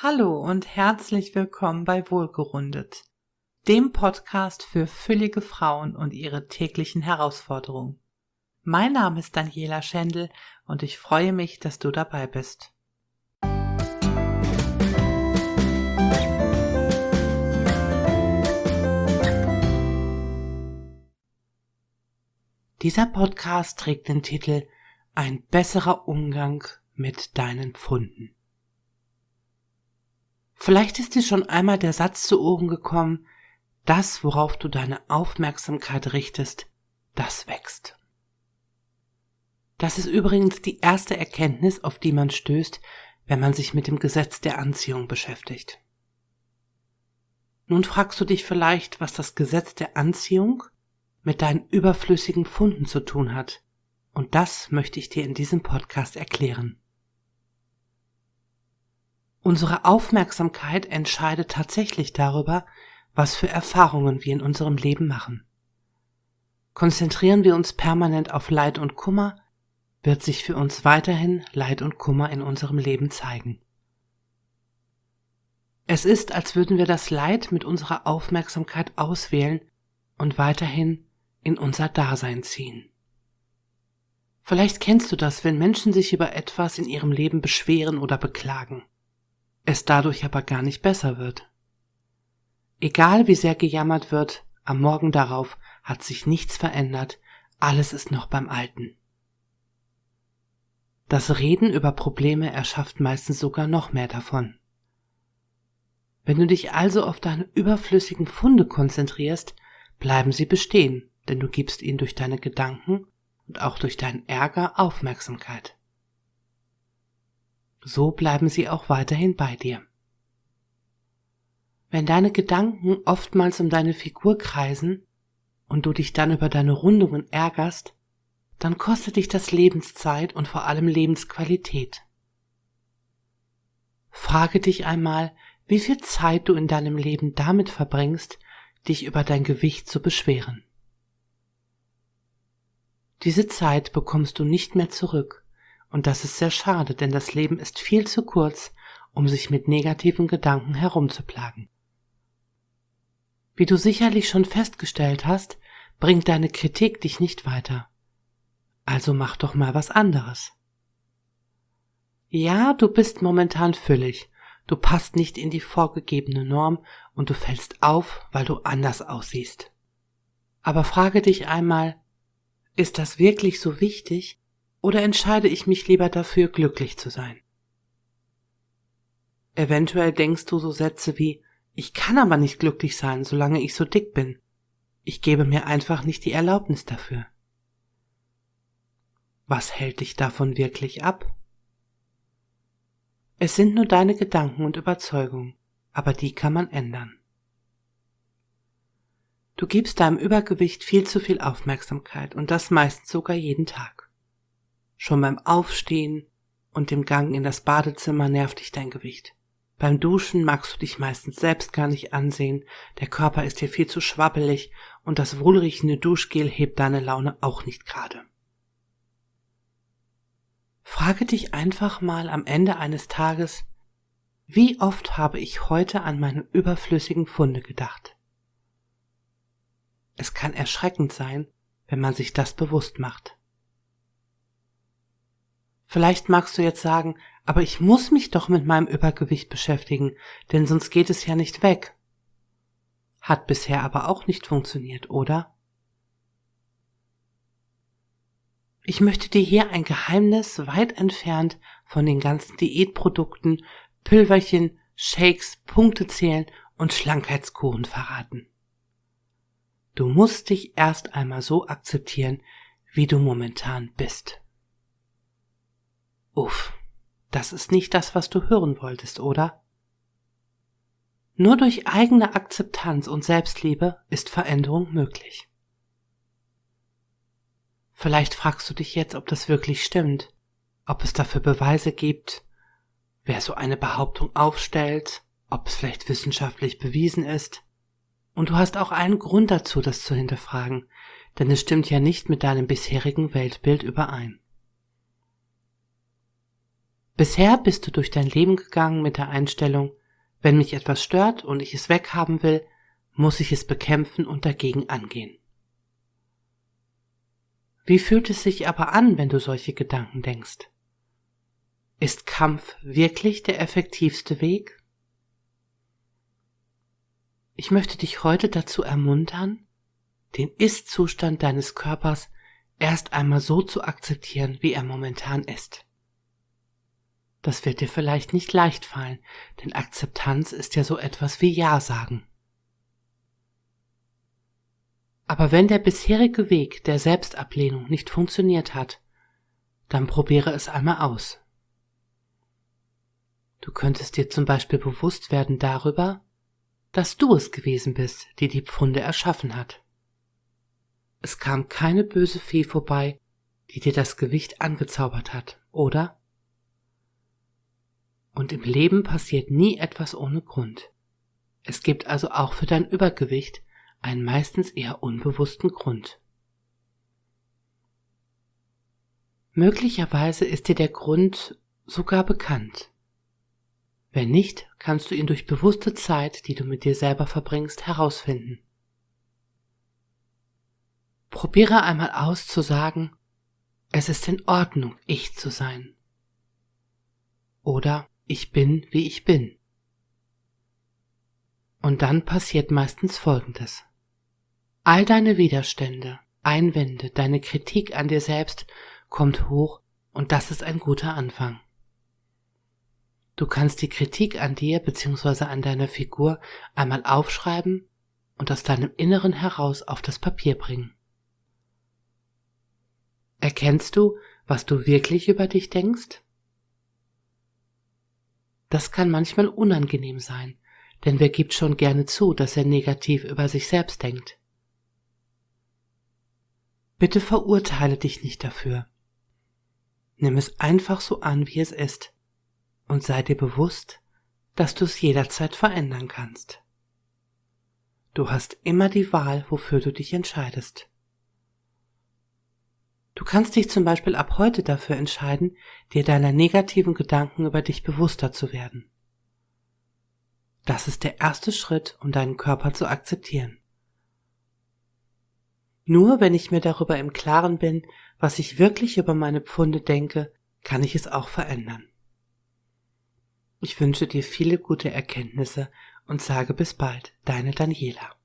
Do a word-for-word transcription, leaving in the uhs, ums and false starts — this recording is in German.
Hallo und herzlich willkommen bei Wohlgerundet, dem Podcast für füllige Frauen und ihre täglichen Herausforderungen. Mein Name ist Daniela Schendl und ich freue mich, dass du dabei bist. Dieser Podcast trägt den Titel Ein besserer Umgang mit deinen Pfunden. Vielleicht ist dir schon einmal der Satz zu Ohren gekommen, das, worauf du deine Aufmerksamkeit richtest, das wächst. Das ist übrigens die erste Erkenntnis, auf die man stößt, wenn man sich mit dem Gesetz der Anziehung beschäftigt. Nun fragst du dich vielleicht, was das Gesetz der Anziehung mit deinen überflüssigen Pfunden zu tun hat, und das möchte ich dir in diesem Podcast erklären. Unsere Aufmerksamkeit entscheidet tatsächlich darüber, was für Erfahrungen wir in unserem Leben machen. Konzentrieren wir uns permanent auf Leid und Kummer, wird sich für uns weiterhin Leid und Kummer in unserem Leben zeigen. Es ist, als würden wir das Leid mit unserer Aufmerksamkeit auswählen und weiterhin in unser Dasein ziehen. Vielleicht kennst du das, wenn Menschen sich über etwas in ihrem Leben beschweren oder beklagen, es dadurch aber gar nicht besser wird. Egal wie sehr gejammert wird, am Morgen darauf hat sich nichts verändert, alles ist noch beim Alten. Das Reden über Probleme erschafft meistens sogar noch mehr davon. Wenn du dich also auf deine überflüssigen Pfunde konzentrierst, bleiben sie bestehen, denn du gibst ihnen durch deine Gedanken und auch durch deinen Ärger Aufmerksamkeit. So bleiben sie auch weiterhin bei dir. Wenn deine Gedanken oftmals um deine Figur kreisen und du dich dann über deine Rundungen ärgerst, dann kostet dich das Lebenszeit und vor allem Lebensqualität. Frage dich einmal, wie viel Zeit du in deinem Leben damit verbringst, dich über dein Gewicht zu beschweren. Diese Zeit bekommst du nicht mehr zurück. Und das ist sehr schade, denn das Leben ist viel zu kurz, um sich mit negativen Gedanken herumzuplagen. Wie du sicherlich schon festgestellt hast, bringt deine Kritik dich nicht weiter. Also mach doch mal was anderes. Ja, du bist momentan füllig, du passt nicht in die vorgegebene Norm und du fällst auf, weil du anders aussiehst. Aber frage dich einmal, ist das wirklich so wichtig? Oder entscheide ich mich lieber dafür, glücklich zu sein? Eventuell denkst du so Sätze wie, ich kann aber nicht glücklich sein, solange ich so dick bin. Ich gebe mir einfach nicht die Erlaubnis dafür. Was hält dich davon wirklich ab? Es sind nur deine Gedanken und Überzeugungen, aber die kann man ändern. Du gibst deinem Übergewicht viel zu viel Aufmerksamkeit und das meistens sogar jeden Tag. Schon beim Aufstehen und dem Gang in das Badezimmer nervt dich dein Gewicht. Beim Duschen magst du dich meistens selbst gar nicht ansehen, der Körper ist dir viel zu schwabbelig und das wohlriechende Duschgel hebt deine Laune auch nicht gerade. Frage dich einfach mal am Ende eines Tages, wie oft habe ich heute an meine überflüssigen Pfunde gedacht? Es kann erschreckend sein, wenn man sich das bewusst macht. Vielleicht magst du jetzt sagen, aber ich muss mich doch mit meinem Übergewicht beschäftigen, denn sonst geht es ja nicht weg. Hat bisher aber auch nicht funktioniert, oder? Ich möchte dir hier ein Geheimnis weit entfernt von den ganzen Diätprodukten, Pülverchen, Shakes, Punktezählen und Schlankheitskuren verraten. Du musst dich erst einmal so akzeptieren, wie du momentan bist. Uff, das ist nicht das, was du hören wolltest, oder? Nur durch eigene Akzeptanz und Selbstliebe ist Veränderung möglich. Vielleicht fragst du dich jetzt, ob das wirklich stimmt, ob es dafür Beweise gibt, wer so eine Behauptung aufstellt, ob es vielleicht wissenschaftlich bewiesen ist. Und du hast auch einen Grund dazu, das zu hinterfragen, denn es stimmt ja nicht mit deinem bisherigen Weltbild überein. Bisher bist du durch dein Leben gegangen mit der Einstellung, wenn mich etwas stört und ich es weghaben will, muss ich es bekämpfen und dagegen angehen. Wie fühlt es sich aber an, wenn du solche Gedanken denkst? Ist Kampf wirklich der effektivste Weg? Ich möchte dich heute dazu ermuntern, den Ist-Zustand deines Körpers erst einmal so zu akzeptieren, wie er momentan ist. Das wird dir vielleicht nicht leicht fallen, denn Akzeptanz ist ja so etwas wie Ja sagen. Aber wenn der bisherige Weg der Selbstablehnung nicht funktioniert hat, dann probiere es einmal aus. Du könntest dir zum Beispiel bewusst werden darüber, dass du es gewesen bist, die die Pfunde erschaffen hat. Es kam keine böse Fee vorbei, die dir das Gewicht angezaubert hat, oder? Und im Leben passiert nie etwas ohne Grund. Es gibt also auch für dein Übergewicht einen meistens eher unbewussten Grund. Möglicherweise ist dir der Grund sogar bekannt. Wenn nicht, kannst du ihn durch bewusste Zeit, die du mit dir selber verbringst, herausfinden. Probiere einmal aus zu sagen, es ist in Ordnung, ich zu sein. Oder ich bin, wie ich bin. Und dann passiert meistens Folgendes. All deine Widerstände, Einwände, deine Kritik an dir selbst kommt hoch und das ist ein guter Anfang. Du kannst die Kritik an dir bzw. an deiner Figur einmal aufschreiben und aus deinem Inneren heraus auf das Papier bringen. Erkennst du, was du wirklich über dich denkst? Das kann manchmal unangenehm sein, denn wer gibt schon gerne zu, dass er negativ über sich selbst denkt? Bitte verurteile dich nicht dafür. Nimm es einfach so an, wie es ist, und sei dir bewusst, dass du es jederzeit verändern kannst. Du hast immer die Wahl, wofür du dich entscheidest. Du kannst dich zum Beispiel ab heute dafür entscheiden, dir deiner negativen Gedanken über dich bewusster zu werden. Das ist der erste Schritt, um deinen Körper zu akzeptieren. Nur wenn ich mir darüber im Klaren bin, was ich wirklich über meine Pfunde denke, kann ich es auch verändern. Ich wünsche dir viele gute Erkenntnisse und sage bis bald, deine Daniela.